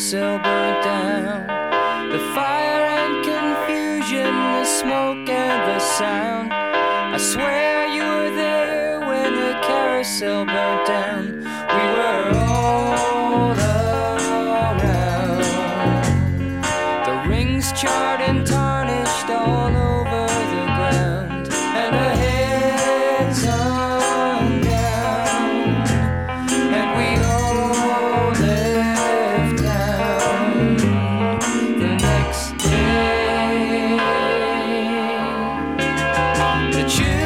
carousel burnt down. The fire and confusion, the smoke and the sound. I swear you were there when the carousel burnt down. We were all around. The rings charred and tarnished all over the ground, and the heads hung down, and we all left town the next day. The